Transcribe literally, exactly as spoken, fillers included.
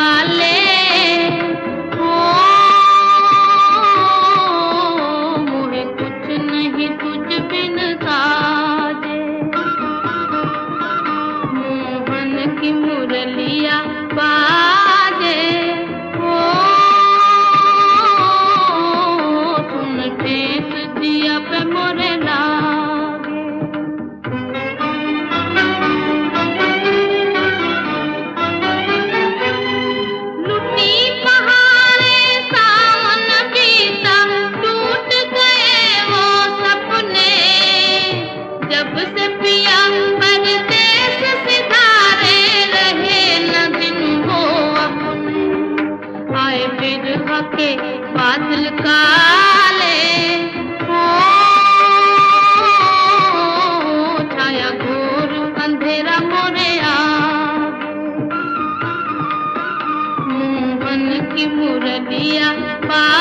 वाले हो, मोहे कुछ नहीं तुझ बिन साजे। मोहन की मुरलिया बाजे हो, सुन ठेस दिया पे मोरे लागे। लुटी पहाड़े सावन बीता, टूट गए वो सपने, जब से पिया परदेस सिधारे रहे न दिन वो अपने। आए बिरहा के बादल काले हो, छाया घोर अंधेरा मोरे आगे। मोहन की मुरलिया